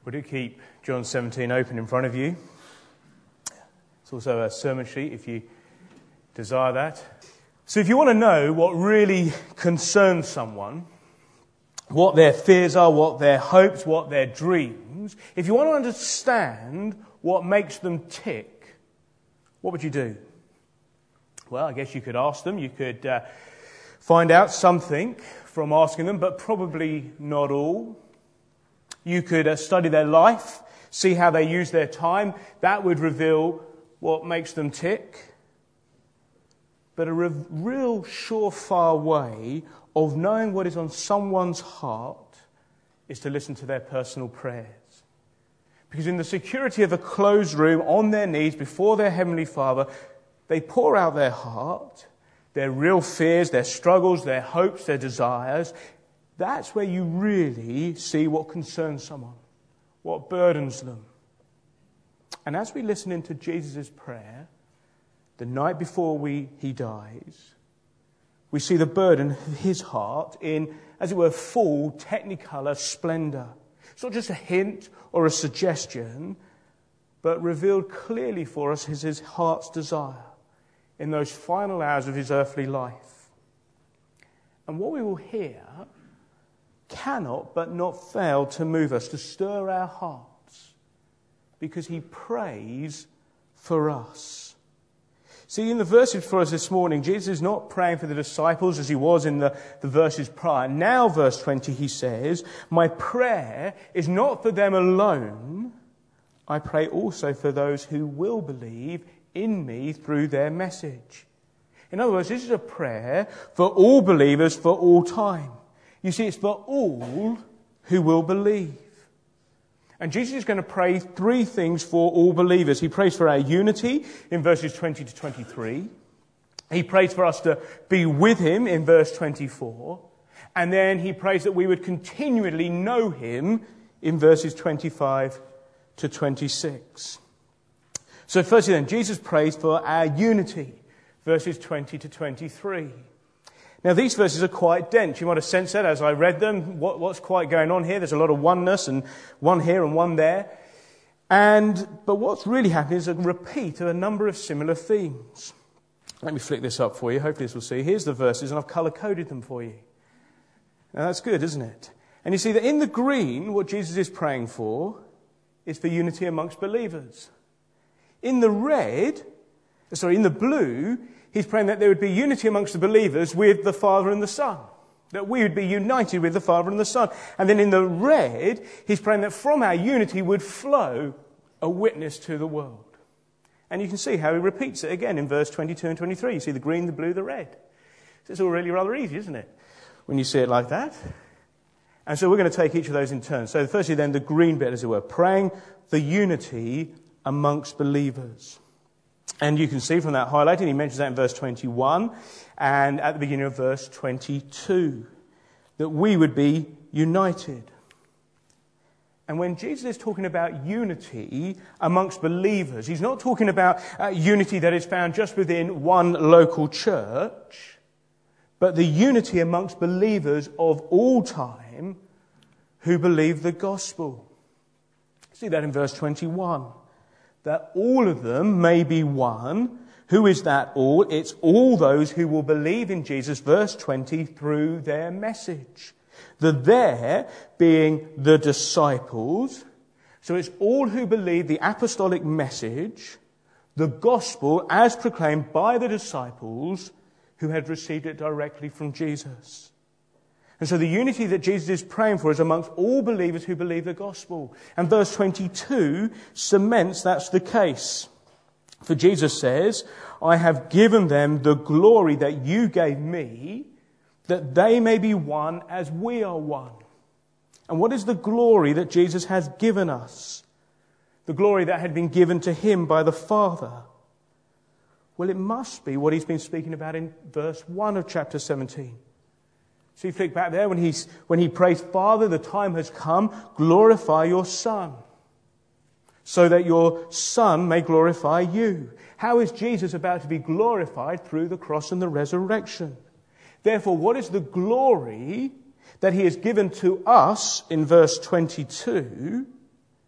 Would you keep John 17 open in front of you? It's also a sermon sheet if you desire that. So if you want to know what really concerns someone, what their fears are, what their hopes, what their dreams, if you want to understand what makes them tick, what would you do? Well, I guess you could ask them. You could find out something from asking them, but probably not all. You could study their life, see how they use their time. That would reveal what makes them tick. But a real surefire way of knowing what is on someone's heart is to listen to their personal prayers. Because in the security of a closed room, on their knees, before their Heavenly Father, they pour out their heart, their real fears, their struggles, their hopes, their desires. That's where you really see what concerns someone, what burdens them. And as we listen into Jesus' prayer, the night before he dies, we see the burden of his heart in, as it were, full technicolor splendor. It's not just a hint or a suggestion, but revealed clearly for us is his heart's desire in those final hours of his earthly life. And what we will hear cannot but not fail to move us, to stir our hearts, because he prays for us. See, in the verses for us this morning, Jesus is not praying for the disciples as he was in the verses prior. Now, verse 20, he says, "My prayer is not for them alone. I pray also for those who will believe in me through their message." In other words, this is a prayer for all believers for all time. You see, it's for all who will believe. And Jesus is going to pray three things for all believers. He prays for our unity in verses 20 to 23. He prays for us to be with him in verse 24. And then he prays that we would continually know him in verses 25 to 26. So firstly then, Jesus prays for our unity, verses 20 to 23. Now, these verses are quite dense. You might have sensed that as I read them. What's quite going on here? There's a lot of oneness, and one here and one there. But what's really happening is a repeat of a number of similar themes. Let me flick this up for you. Hopefully this will see. Here's the verses, and I've colour-coded them for you. Now, that's good, isn't it? And you see that in the green, what Jesus is praying for is for unity amongst believers. In the blue, he's praying that there would be unity amongst the believers with the Father and the Son. That we would be united with the Father and the Son. And then in the red, he's praying that from our unity would flow a witness to the world. And you can see how he repeats it again in verse 22 and 23. You see the green, the blue, the red. So it's all really rather easy, isn't it? When you see it like that. And so we're going to take each of those in turn. So firstly then, the green bit, as it were, praying for unity amongst believers. And you can see from that highlighting, he mentions that in verse 21 and at the beginning of verse 22, that we would be united. And when Jesus is talking about unity amongst believers, he's not talking about unity that is found just within one local church, but the unity amongst believers of all time who believe the gospel. See that in verse 21. That all of them may be one. Who is that all? It's all those who will believe in Jesus, verse 20, through their message. The there being the disciples. So it's all who believe the apostolic message, the gospel as proclaimed by the disciples who had received it directly from Jesus. And so the unity that Jesus is praying for is amongst all believers who believe the gospel. And verse 22 cements that's the case. For Jesus says, "I have given them the glory that you gave me, that they may be one as we are one." And what is the glory that Jesus has given us? The glory that had been given to him by the Father. Well, it must be what he's been speaking about in verse 1 of chapter 17. So you flick back there when he prays, "Father, the time has come, glorify your Son, so that your Son may glorify you." How is Jesus about to be glorified? Through the cross and the resurrection. Therefore, what is the glory that he has given to us in verse 22?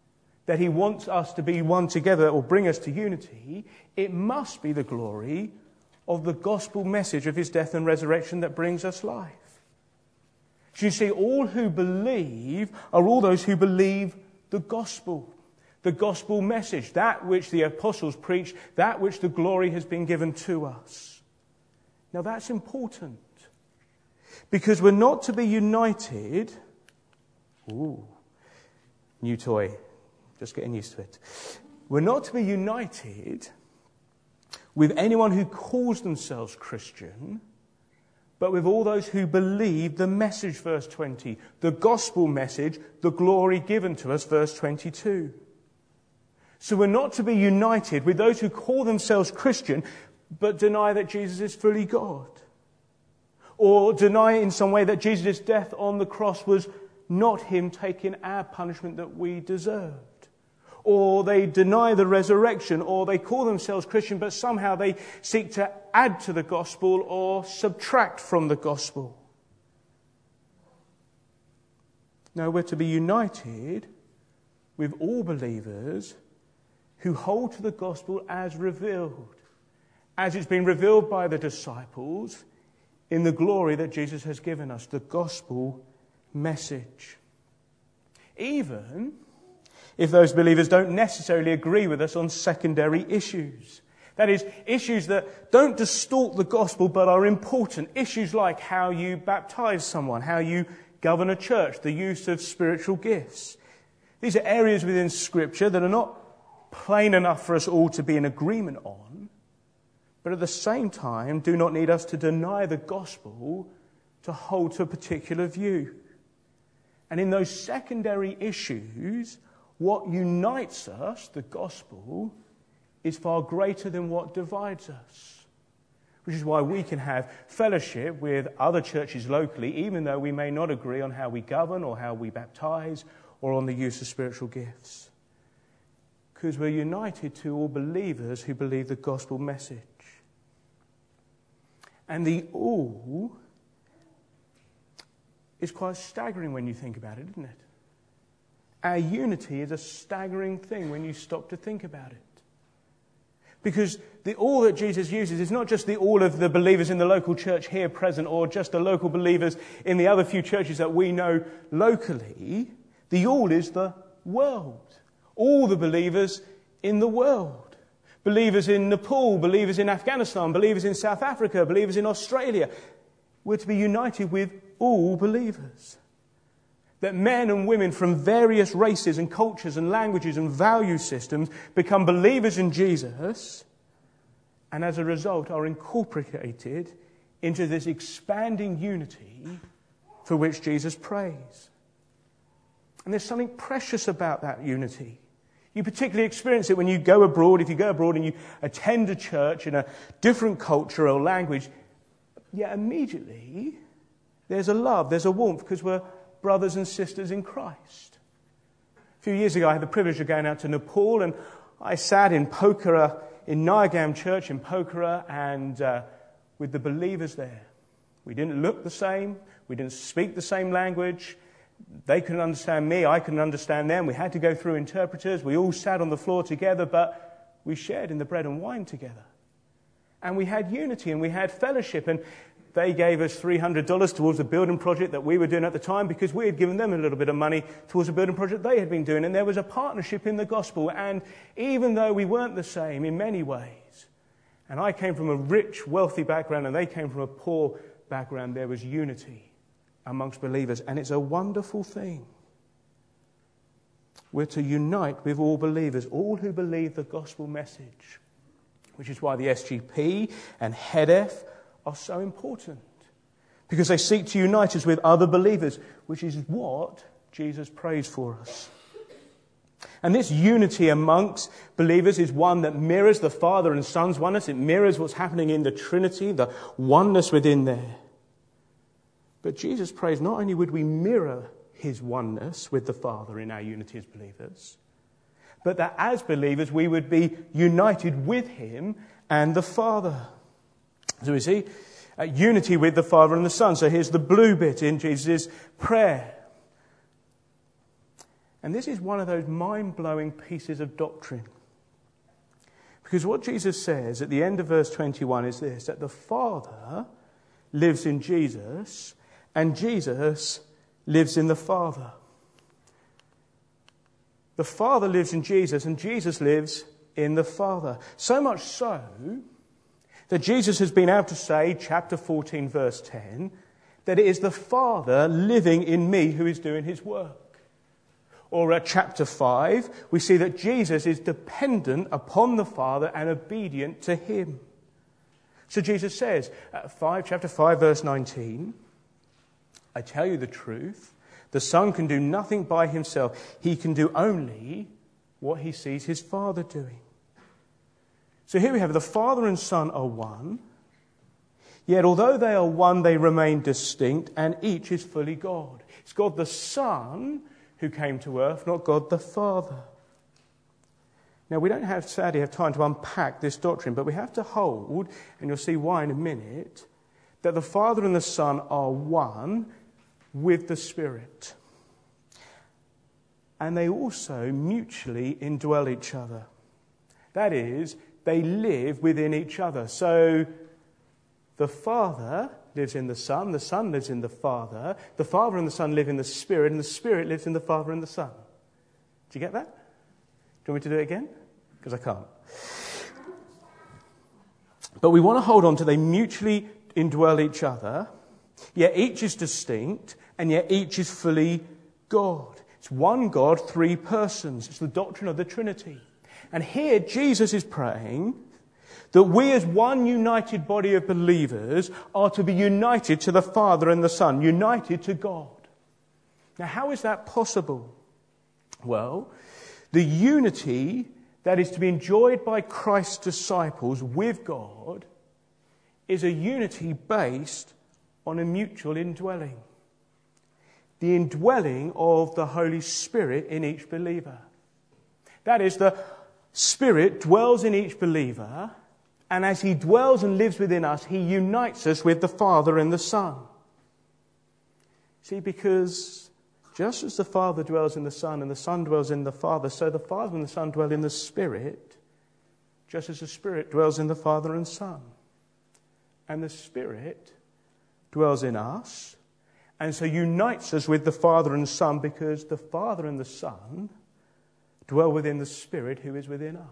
that he wants us to be one together or bring us to unity, it must be the glory of the gospel message of his death and resurrection that brings us life. So you see, all who believe are all those who believe the gospel message, that which the apostles preached, that which the glory has been given to us. Now that's important, because we're not to be united. Ooh, new toy, just getting used to it. We're not to be united with anyone who calls themselves Christian, but with all those who believe the message, verse 20, the gospel message, the glory given to us, verse 22. So we're not to be united with those who call themselves Christian, but deny that Jesus is fully God. Or deny in some way that Jesus' death on the cross was not him taking our punishment that we deserved. Or they deny the resurrection, or they call themselves Christian, but somehow they seek to add to the gospel or subtract from the gospel. No, we're to be united with all believers who hold to the gospel as revealed, as it's been revealed by the disciples in the glory that Jesus has given us, the gospel message. Even if those believers don't necessarily agree with us on secondary issues. That is, issues that don't distort the gospel but are important. Issues like how you baptize someone, how you govern a church, the use of spiritual gifts. These are areas within Scripture that are not plain enough for us all to be in agreement on, but at the same time do not need us to deny the gospel to hold to a particular view. And in those secondary issues, what unites us, the gospel, is far greater than what divides us. Which is why we can have fellowship with other churches locally, even though we may not agree on how we govern or how we baptize or on the use of spiritual gifts. Because we're united to all believers who believe the gospel message. And the all is quite staggering when you think about it, isn't it? Our unity is a staggering thing when you stop to think about it. Because the all that Jesus uses is not just the all of the believers in the local church here present or just the local believers in the other few churches that we know locally. The all is the world. All the believers in the world. Believers in Nepal, believers in Afghanistan, believers in South Africa, believers in Australia. We're to be united with all believers. That men and women from various races and cultures and languages and value systems become believers in Jesus and as a result are incorporated into this expanding unity for which Jesus prays. And there's something precious about that unity. You particularly experience it when you go abroad. If you go abroad and you attend a church in a different culture or language, yet immediately there's a love, there's a warmth because we're brothers and sisters in Christ. A few years ago, I had the privilege of going out to Nepal, and I sat in Pokhara, in Nayagam Church in Pokhara, and with the believers there. We didn't look the same. We didn't speak the same language. They couldn't understand me. I couldn't understand them. We had to go through interpreters. We all sat on the floor together, but we shared in the bread and wine together. And we had unity and we had fellowship. And they gave us $300 towards the building project that we were doing at the time because we had given them a little bit of money towards the building project they had been doing. And there was a partnership in the gospel. And even though we weren't the same in many ways, and I came from a rich, wealthy background and they came from a poor background, there was unity amongst believers. And it's a wonderful thing. We're to unite with all believers, all who believe the gospel message, which is why the SGP and HEDF are so important, because they seek to unite us with other believers, which is what Jesus prays for us. And this unity amongst believers is one that mirrors the Father and Son's oneness. It mirrors what's happening in the Trinity, the oneness within there. But Jesus prays not only would we mirror his oneness with the Father in our unity as believers, but that as believers we would be united with him and the Father. So we see unity with the Father and the Son. So here's the blue bit in Jesus' prayer. And this is one of those mind-blowing pieces of doctrine. Because what Jesus says at the end of verse 21 is this, that the Father lives in Jesus and Jesus lives in the Father. The Father lives in Jesus and Jesus lives in the Father. So much so that Jesus has been able to say, chapter 14, verse 10, that it is the Father living in me who is doing his work. Or at chapter 5, we see that Jesus is dependent upon the Father and obedient to him. So Jesus says, chapter 5, verse 19, I tell you the truth, the Son can do nothing by himself. He can do only what he sees his Father doing. So here we have the Father and Son are one, yet although they are one, they remain distinct, and each is fully God. It's God the Son who came to earth, not God the Father. Now, we don't sadly have time to unpack this doctrine, but we have to hold, and you'll see why in a minute, that the Father and the Son are one with the Spirit. And they also mutually indwell each other. That is, they live within each other. So, the Father lives in the Son lives in the Father and the Son live in the Spirit, and the Spirit lives in the Father and the Son. Do you get that? Do you want me to do it again? Because I can't. But we want to hold on to they mutually indwell each other, yet each is distinct, and yet each is fully God. It's one God, three persons. It's the doctrine of the Trinity. And here Jesus is praying that we as one united body of believers are to be united to the Father and the Son, united to God. Now, how is that possible? Well, the unity that is to be enjoyed by Christ's disciples with God is a unity based on a mutual indwelling. The indwelling of the Holy Spirit in each believer. That is, the Spirit dwells in each believer, and as he dwells and lives within us, he unites us with the Father and the Son. See, because just as the Father dwells in the Son and the Son dwells in the Father, so the Father and the Son dwell in the Spirit, just as the Spirit dwells in the Father and Son. And the Spirit dwells in us, and so unites us with the Father and Son, because the Father and the Son dwell within the Spirit who is within us.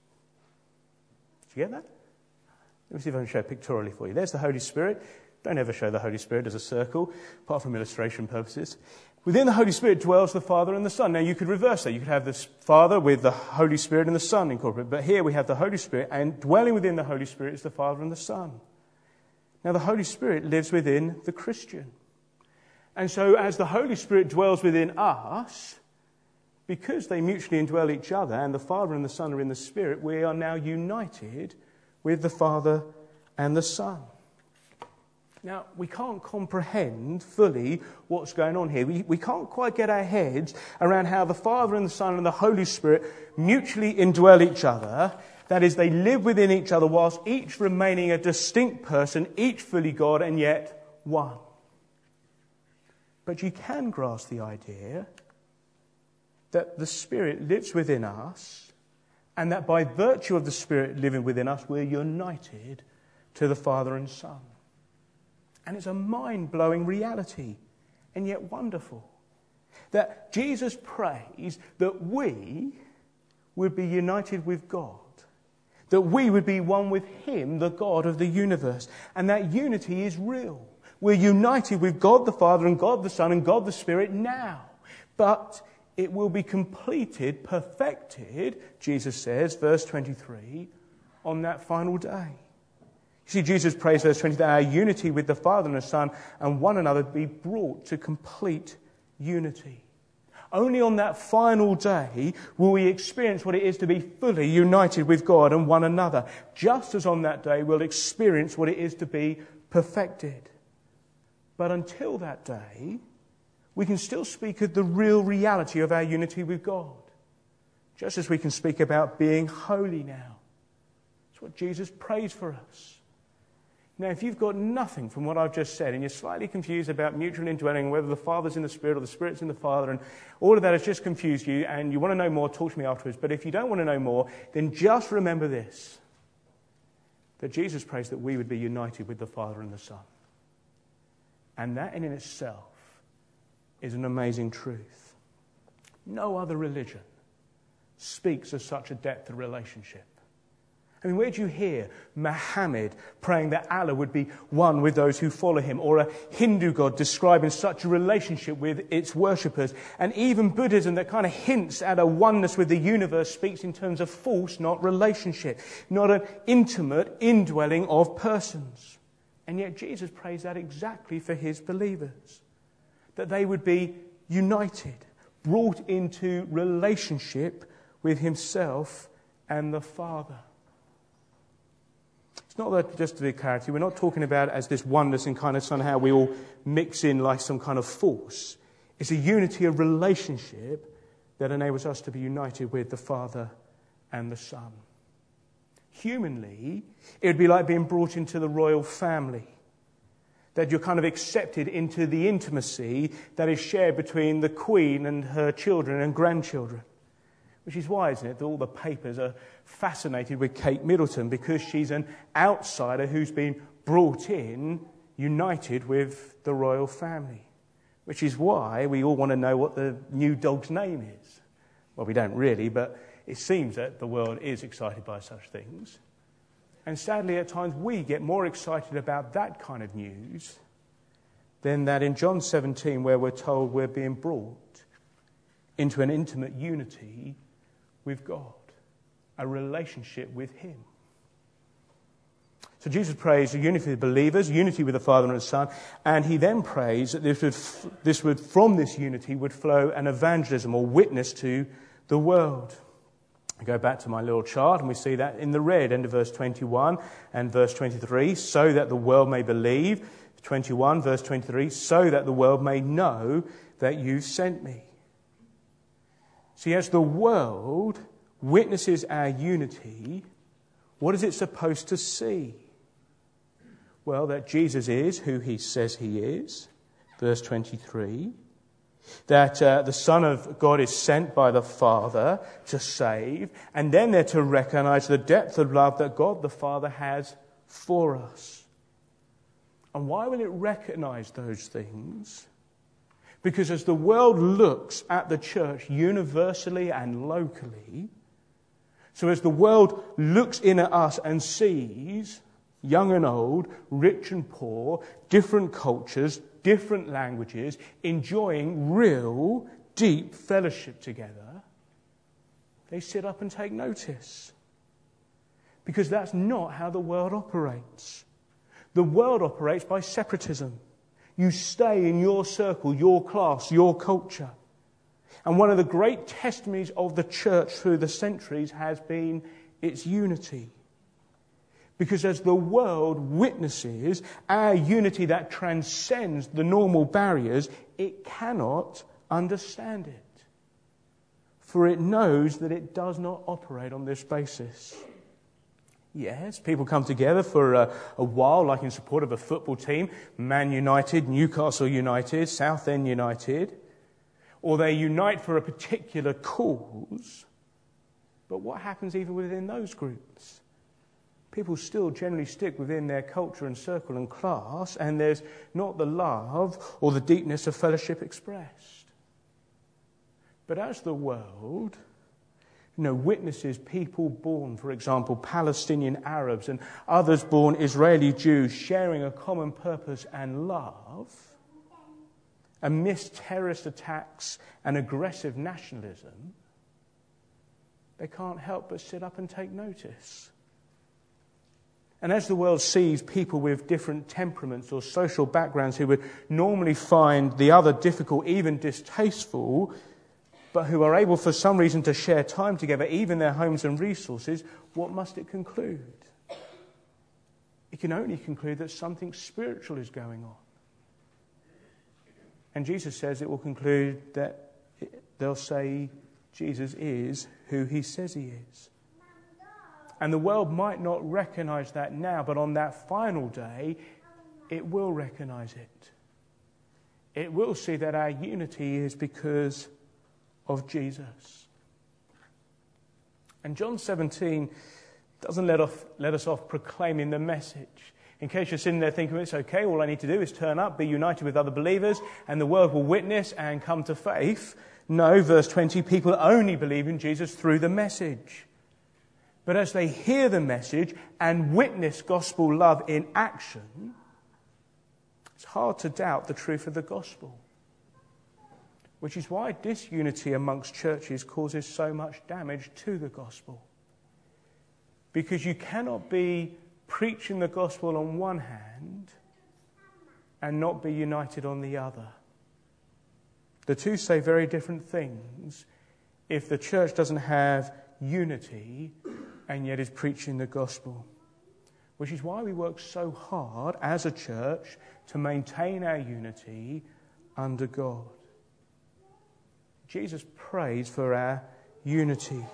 Did you get that? Let me see if I can show it pictorially for you. There's the Holy Spirit. Don't ever show the Holy Spirit as a circle, apart from illustration purposes. Within the Holy Spirit dwells the Father and the Son. Now, you could reverse that. You could have the Father with the Holy Spirit and the Son incorporated. But here we have the Holy Spirit, and dwelling within the Holy Spirit is the Father and the Son. Now, the Holy Spirit lives within the Christian. And so, as the Holy Spirit dwells within us, because they mutually indwell each other, and the Father and the Son are in the Spirit, we are now united with the Father and the Son. Now, we can't comprehend fully what's going on here. We can't quite get our heads around how the Father and the Son and the Holy Spirit mutually indwell each other. That is, they live within each other whilst each remaining a distinct person, each fully God and yet one. But you can grasp the idea that the Spirit lives within us, and that by virtue of the Spirit living within us, we're united to the Father and Son. And it's a mind-blowing reality, and yet wonderful, that Jesus prays that we would be united with God, that we would be one with him, the God of the universe, and that unity is real. We're united with God the Father and God the Son and God the Spirit now, but it will be completed, perfected, Jesus says, verse 23, on that final day. You see, Jesus prays, verse 20, that our unity with the Father and the Son and one another be brought to complete unity. Only on that final day will we experience what it is to be fully united with God and one another, just as on that day we'll experience what it is to be perfected. But until that day, we can still speak of the real reality of our unity with God, just as we can speak about being holy now. It's what Jesus prays for us. Now, if you've got nothing from what I've just said and you're slightly confused about mutual indwelling, whether the Father's in the Spirit or the Spirit's in the Father, and all of that has just confused you and you want to know more, talk to me afterwards. But if you don't want to know more, then just remember this, that Jesus prays that we would be united with the Father and the Son. And that in itself is an amazing truth. No other religion speaks of such a depth of relationship. I mean, where do you hear Muhammad praying that Allah would be one with those who follow him, or a Hindu god describing such a relationship with its worshippers? And even Buddhism, that kind of hints at a oneness with the universe, speaks in terms of force, not relationship, not an intimate indwelling of persons. And yet Jesus prays that exactly for his believers, that they would be united, brought into relationship with himself and the Father. It's not that just to be clarity. We're not talking about it as this oneness and kind of somehow we all mix in like some kind of force. It's a unity of relationship that enables us to be united with the Father and the Son. Humanly, it would be like being brought into the royal family, that you're kind of accepted into the intimacy that is shared between the Queen and her children and grandchildren. Which is why, isn't it, that all the papers are fascinated with Kate Middleton, because she's an outsider who's been brought in, united with the royal family. Which is why we all want to know what the new dog's name is. Well, we don't really, but it seems that the world is excited by such things. And sadly, at times, we get more excited about that kind of news than that in John 17, where we're told we're being brought into an intimate unity with God, a relationship with him. So Jesus prays a unity with believers, unity with the Father and the Son, and he then prays that from this unity would flow an evangelism or witness to the world. I go back to my little chart and we see that in the red, end of verse 21 and verse 23, so that the world may believe. 21, verse 23, so that the world may know that you sent me. See, as the world witnesses our unity, what is it supposed to see? Well, that Jesus is who he says he is, verse 23. That the Son of God is sent by the Father to save, and then they're to recognize the depth of love that God the Father has for us. And why will it recognize those things? Because as the world looks at the church universally and locally, so as the world looks in at us and sees young and old, rich and poor, different cultures, different languages, enjoying real, deep fellowship together, they sit up and take notice. Because that's not how the world operates. The world operates by separatism. You stay in your circle, your class, your culture. And one of the great testimonies of the church through the centuries has been its unity. Because as the world witnesses our unity that transcends the normal barriers, it cannot understand it. For it knows that it does not operate on this basis. Yes, people come together for a while, like in support of a football team, Man United, Newcastle United, Southend United, or they unite for a particular cause. But what happens even within those groups? People still generally stick within their culture and circle and class, and there's not the love or the deepness of fellowship expressed. But as the world witnesses people born, for example, Palestinian Arabs and others born Israeli Jews sharing a common purpose and love amidst terrorist attacks and aggressive nationalism, they can't help but sit up and take notice. And as the world sees people with different temperaments or social backgrounds who would normally find the other difficult, even distasteful, but who are able for some reason to share time together, even their homes and resources, what must it conclude? It can only conclude that something spiritual is going on. And Jesus says it will conclude that they'll say Jesus is who he says he is. And the world might not recognize that now, but on that final day, it will recognize it. It will see that our unity is because of Jesus. And John 17 doesn't let us off proclaiming the message. In case you're sitting there thinking, it's okay, all I need to do is turn up, be united with other believers, and the world will witness and come to faith. No, verse 20, people only believe in Jesus through the message. But as they hear the message and witness gospel love in action, it's hard to doubt the truth of the gospel. Which is why disunity amongst churches causes so much damage to the gospel. Because you cannot be preaching the gospel on one hand and not be united on the other. The two say very different things if the church doesn't have unity and yet is preaching the gospel. Which is why we work so hard as a church to maintain our unity under God. Jesus prays for our unity.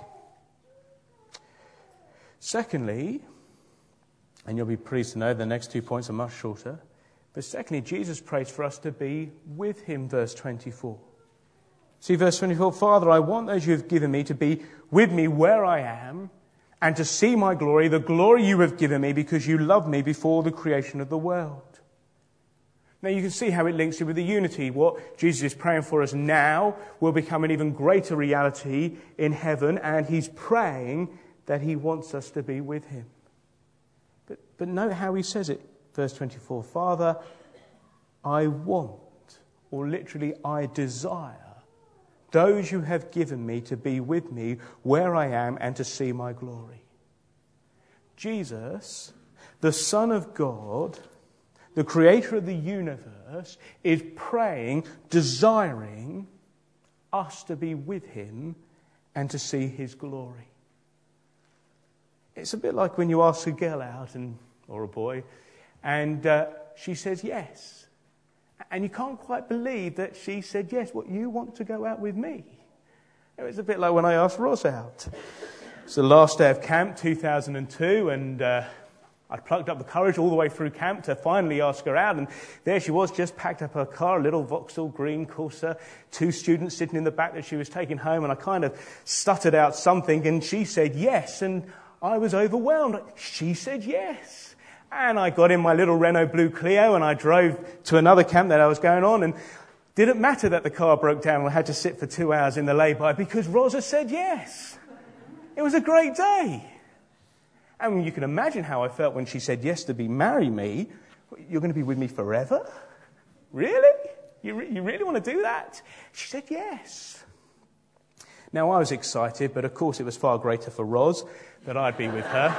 Secondly, and you'll be pleased to know the next 2 points are much shorter, but secondly, Jesus prays for us to be with him, verse 24. See, verse 24, Father, I want those you have given me to be with me where I am and to see my glory, the glory you have given me because you loved me before the creation of the world. Now you can see how it links in with the unity. What Jesus is praying for us now will become an even greater reality in heaven, and he's praying that he wants us to be with him. But note how he says it, verse 24. Father, I want, or literally I desire, those you have given me to be with me where I am and to see my glory. Jesus, the Son of God, the creator of the universe, is praying, desiring us to be with him and to see his glory. It's a bit like when you ask a girl out, or a boy, and she says yes. And you can't quite believe that she said yes. What, you want to go out with me? It was a bit like when I asked Roz out. It's the last day of camp, 2002, and I plucked up the courage all the way through camp to finally ask her out, and there she was, just packed up her car, a little Vauxhall green Corsa, 2 students sitting in the back that she was taking home, and I kind of stuttered out something, and she said yes, and I was overwhelmed. She said yes. And I got in my little Renault Blue Clio, and I drove to another camp that I was going on, and didn't matter that the car broke down and I had to sit for 2 hours in the lay-by because Rosa said yes. It was a great day. And you can imagine how I felt when she said yes to marry me. You're going to be with me forever? Really? You really want to do that? She said yes. Now, I was excited, but of course it was far greater for Roz that I'd be with her.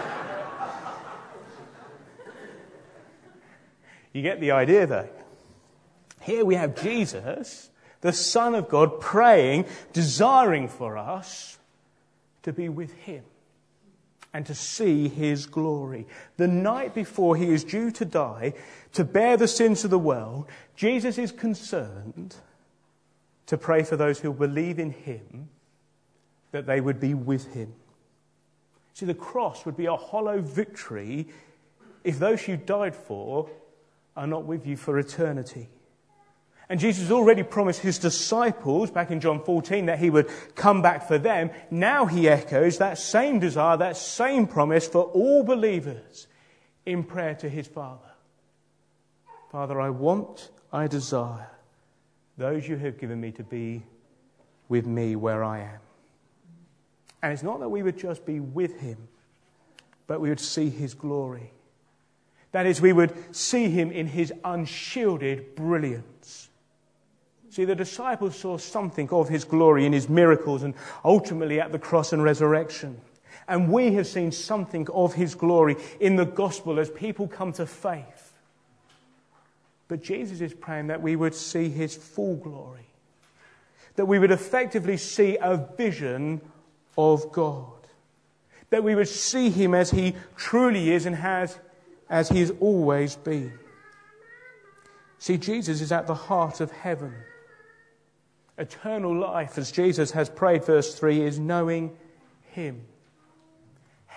You get the idea, though. Here we have Jesus, the Son of God, praying, desiring for us to be with him and to see his glory. The night before he is due to die, to bear the sins of the world, Jesus is concerned to pray for those who believe in him, that they would be with him. See, the cross would be a hollow victory if those you died for are not with you for eternity. And Jesus already promised his disciples back in John 14 that he would come back for them. Now he echoes that same desire, that same promise for all believers in prayer to his Father. Father, I desire those you have given me to be with me where I am. And it's not that we would just be with him, but we would see his glory. That is, we would see him in his unshielded brilliance. See, the disciples saw something of his glory in his miracles and ultimately at the cross and resurrection. And we have seen something of his glory in the gospel as people come to faith. But Jesus is praying that we would see his full glory. That we would effectively see a vision of God. That we would see him as he truly is and as he has always been. See, Jesus is at the heart of heaven. Eternal life, as Jesus has prayed, verse 3, is knowing him.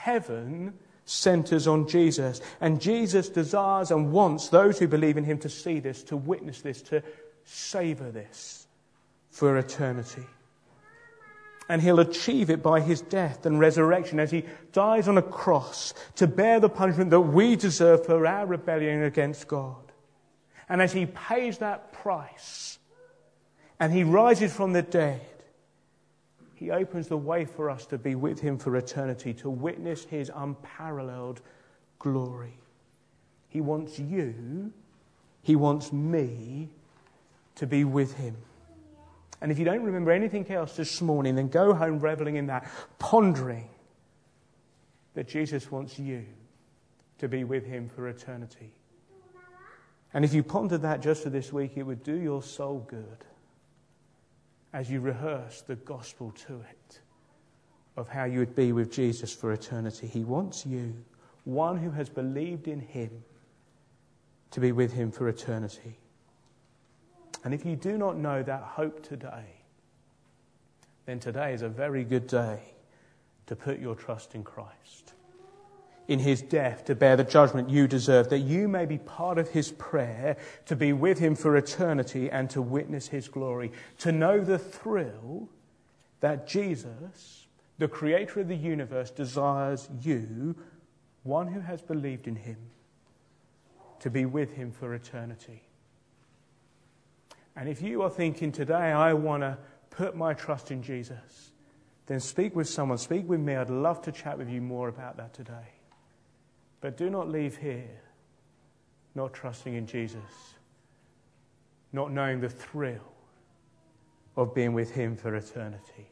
heaven centers on Jesus. And Jesus desires and wants those who believe in him to see this, to witness this, to savor this for eternity. And he'll achieve it by his death and resurrection as he dies on a cross to bear the punishment that we deserve for our rebellion against God. And as he pays that price and he rises from the dead, he opens the way for us to be with him for eternity, to witness his unparalleled glory. He wants you, he wants me to be with him. And if you don't remember anything else this morning, then go home reveling in that, pondering that Jesus wants you to be with him for eternity. And if you pondered that just for this week, it would do your soul good as you rehearse the gospel to it of how you would be with Jesus for eternity. He wants you, one who has believed in him, to be with him for eternity. And if you do not know that hope today, then today is a very good day to put your trust in Christ, in his death to bear the judgment you deserve, that you may be part of his prayer to be with him for eternity and to witness his glory, to know the thrill that Jesus, the creator of the universe, desires you, one who has believed in him, to be with him for eternity. And if you are thinking today, I want to put my trust in Jesus, then speak with someone, speak with me. I'd love to chat with you more about that today. But do not leave here not trusting in Jesus, not knowing the thrill of being with him for eternity.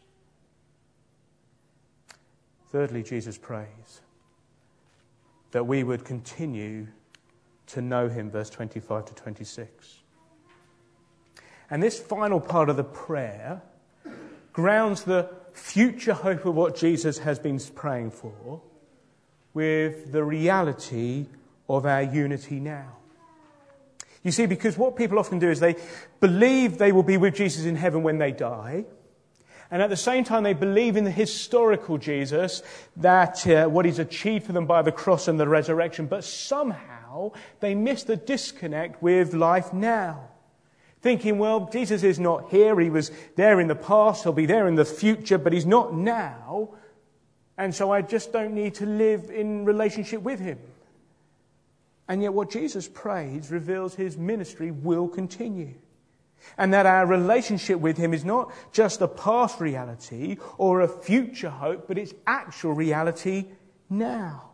Thirdly, Jesus prays that we would continue to know him, verse 25 to 26. And this final part of the prayer grounds the future hope of what Jesus has been praying for with the reality of our unity now. You see, because what people often do is they believe they will be with Jesus in heaven when they die, and at the same time they believe in the historical Jesus, that what he's achieved for them by the cross and the resurrection, but somehow they miss the disconnect with life now. Thinking, well, Jesus is not here, he was there in the past, he'll be there in the future, but he's not now, and so I just don't need to live in relationship with him. And yet what Jesus prays reveals his ministry will continue. And that our relationship with him is not just a past reality or a future hope, but it's actual reality now.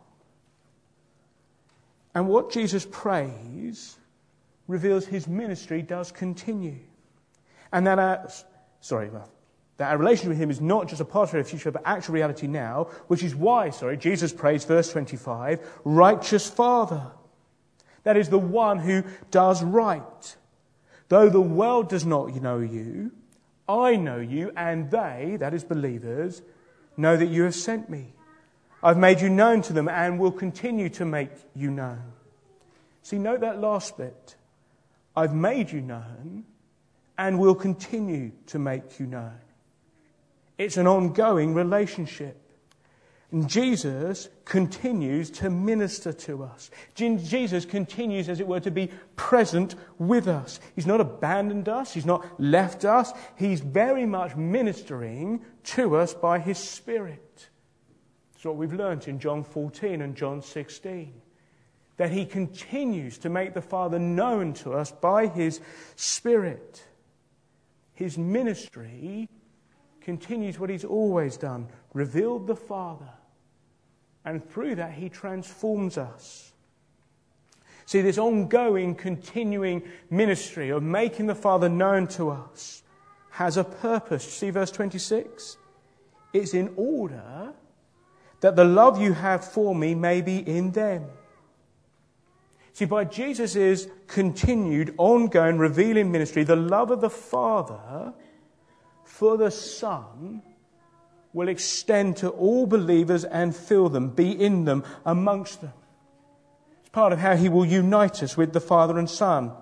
And what Jesus prays reveals his ministry does continue. And that our relationship with him is not just a past reality, future, but actual reality now, which is why, Jesus prays, verse 25, righteous Father. That is the one who does right. Though the world does not know you, I know you, and they, that is believers, know that you have sent me. I've made you known to them and will continue to make you known. See, note that last bit. I've made you known and will continue to make you known. It's an ongoing relationship. And Jesus continues to minister to us. Jesus continues, as it were, to be present with us. He's not abandoned us. He's not left us. He's very much ministering to us by his Spirit. That's what we've learnt in John 14 and John 16. That he continues to make the Father known to us by his Spirit. His ministry continues what he's always done, revealed the Father. And through that, he transforms us. See, this ongoing, continuing ministry of making the Father known to us has a purpose. See verse 26? It's in order that the love you have for me may be in them. See, by Jesus' continued, ongoing, revealing ministry, the love of the Father for the Son will extend to all believers and fill them, be in them, amongst them. It's part of how he will unite us with the Father and Son.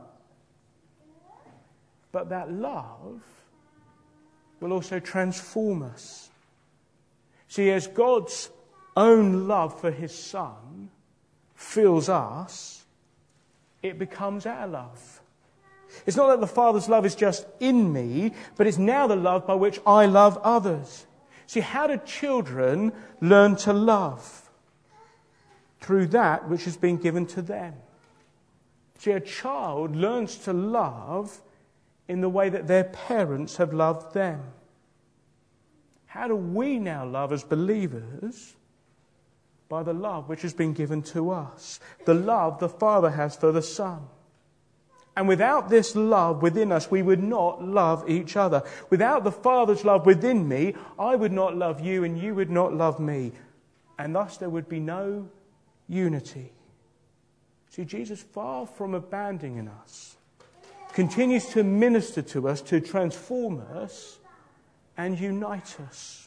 But that love will also transform us. See, as God's own love for his Son fills us, it becomes our love. It's not that the Father's love is just in me, but it's now the love by which I love others. See, how do children learn to love? Through that which has been given to them. See, a child learns to love in the way that their parents have loved them. How do we now love as believers? By the love which has been given to us. The love the Father has for the Son. And without this love within us, we would not love each other. Without the Father's love within me, I would not love you and you would not love me. And thus there would be no unity. See, Jesus, far from abandoning us, continues to minister to us, to transform us and unite us.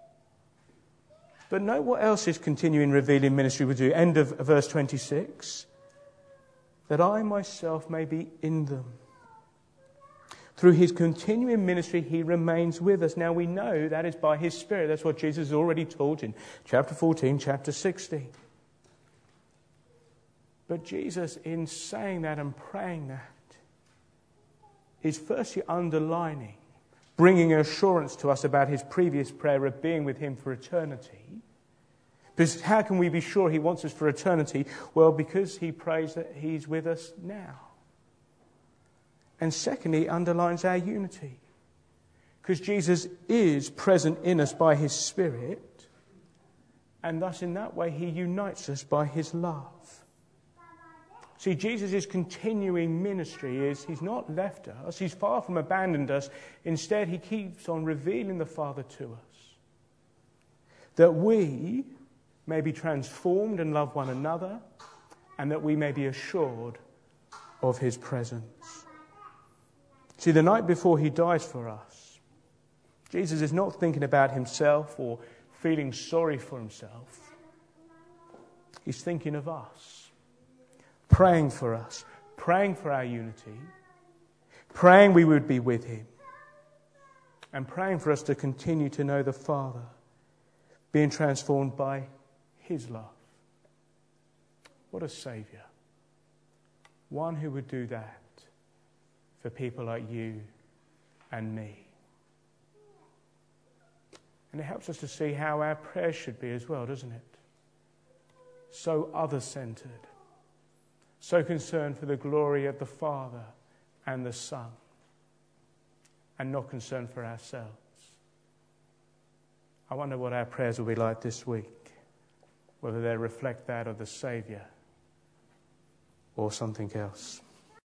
But note what else his continuing revealing ministry would do. End of verse 26. That I myself may be in them. Through his continuing ministry, he remains with us. Now we know that is by his Spirit. That's what Jesus has already taught in chapter 14, chapter 16. But Jesus, in saying that and praying that, is firstly underlining, bringing assurance to us about his previous prayer of being with him for eternity. Because how can we be sure he wants us for eternity? Well, because he prays that he's with us now. And secondly, he underlines our unity. Because Jesus is present in us by his Spirit. And thus in that way he unites us by his love. See, Jesus' continuing ministry is he's not left us. He's far from abandoned us. Instead, he keeps on revealing the Father to us. That we may be transformed and love one another, and that we may be assured of his presence. See, the night before he dies for us, Jesus is not thinking about himself or feeling sorry for himself. He's thinking of us. Praying for us, praying for our unity, praying we would be with him, and praying for us to continue to know the Father, being transformed by his love. What a Saviour. One who would do that for people like you and me. And it helps us to see how our prayers should be as well, doesn't it? So other-centred. So concerned for the glory of the Father and the Son, and not concerned for ourselves. I wonder what our prayers will be like this week, whether they reflect that of the Saviour or something else.